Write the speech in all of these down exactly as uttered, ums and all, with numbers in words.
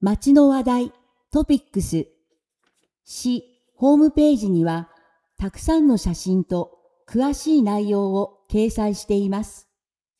街の話題、トピックス。市ホームページには、たくさんの写真と詳しい内容を掲載しています。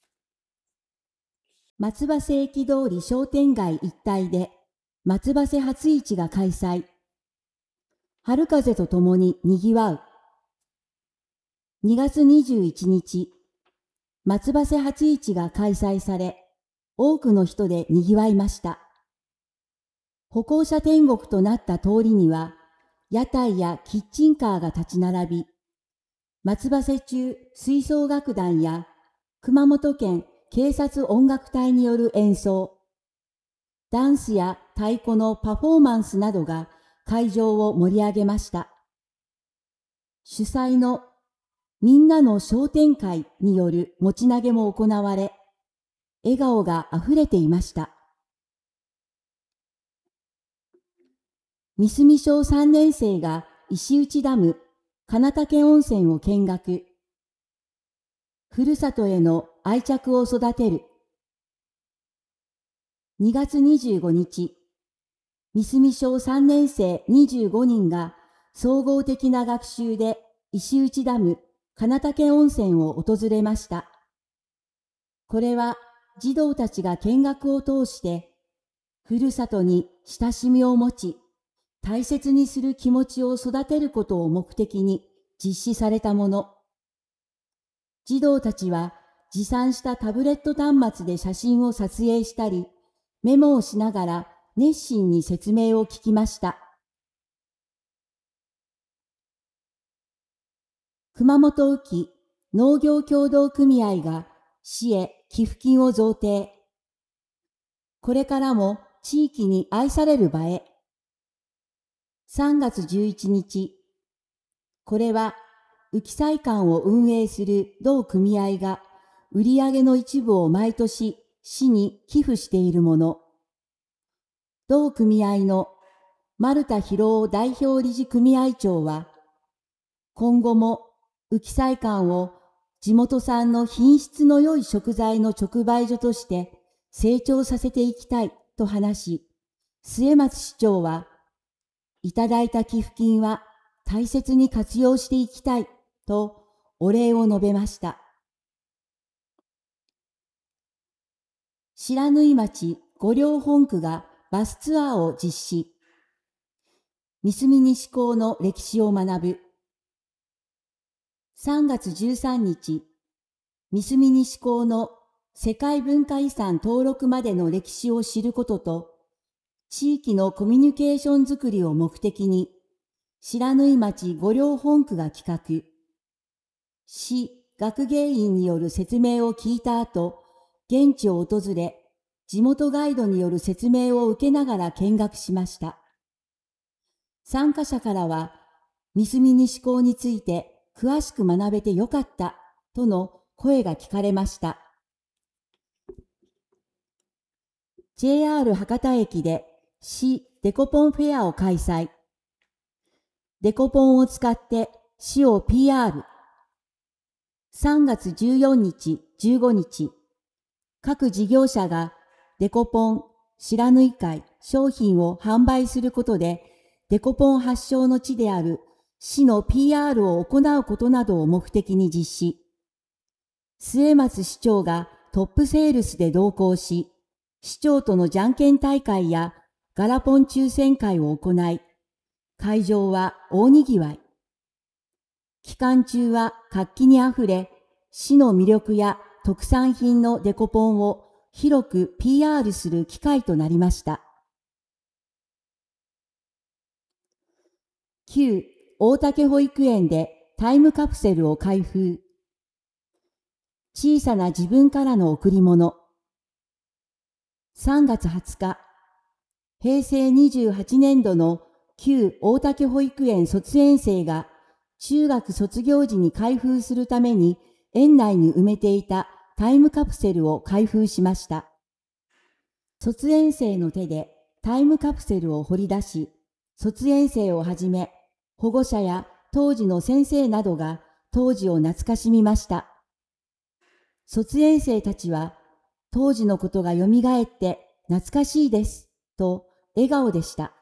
松葉瀬駅通り商店街一帯で、松葉瀬初市が開催。春風とともに賑わう。にがつにじゅういちにち、松葉瀬初市が開催され、多くの人で賑わいました。歩行者天国となった通りには、屋台やキッチンカーが立ち並び、松葉瀬中吹奏楽団や熊本県警察音楽隊による演奏、ダンスや太鼓のパフォーマンスなどが会場を盛り上げました。主催のみんなの商店会による持ち投げも行われ、笑顔があふれていました。三隅小さんねん生が石内ダム、金岳温泉を見学。ふるさとへの愛着を育てる。にがつにじゅうごにち、三隅小さんねん生にじゅうごにんが総合的な学習で石内ダム、金岳温泉を訪れました。これは児童たちが見学を通して、ふるさとに親しみを持ち、大切にする気持ちを育てることを目的に実施されたもの。児童たちは持参したタブレット端末で写真を撮影したり、メモをしながら熱心に説明を聞きました。熊本宇城農業協同組合が市へ寄付金を贈呈。これからも地域に愛される場へ。さんがつじゅういちにち、これは宇城祭館を運営する同組合が売上の一部を毎年市に寄付しているもの。同組合の丸田博夫代表理事組合長は、今後も宇城祭館を地元産の品質の良い食材の直売所として成長させていきたいと話し、末松市長は、いただいた寄付金は大切に活用していきたいとお礼を述べました。白縫町五稜本区がバスツアーを実施。三隅西港の歴史を学ぶ。さんがつじゅうさんにち、三隅西港の世界文化遺産登録までの歴史を知ることと、地域のコミュニケーションづくりを目的に、白縫町五稜本区が企画。市学芸員による説明を聞いた後、現地を訪れ、地元ガイドによる説明を受けながら見学しました。参加者からは、三隅西港について詳しく学べてよかったとの声が聞かれました。ジェイアール 博多駅で市デコポンフェアを開催。デコポンを使って市を ピーアール。さんがつじゅうよっか、じゅうごにち、各事業者がデコポン、白縫会商品を販売することで、デコポン発祥の地である市の ピーアール を行うことなどを目的に実施。末松市長がトップセールスで同行し、市長とのじゃんけん大会やガラポン抽選会を行い、会場は大にぎわい。期間中は活気にあふれ、市の魅力や特産品のデコポンを広く ピーアール する機会となりました。旧大竹保育園でタイムカプセルを開封。小さな自分からの贈り物。さんがつはつか、へいせいにじゅうはちねんどの旧大竹保育園卒園生が中学卒業時に開封するために園内に埋めていたタイムカプセルを開封しました。卒園生の手でタイムカプセルを掘り出し、卒園生をはじめ保護者や当時の先生などが当時を懐かしみました。卒園生たちは当時のことがよみがえって懐かしいですと笑顔でした。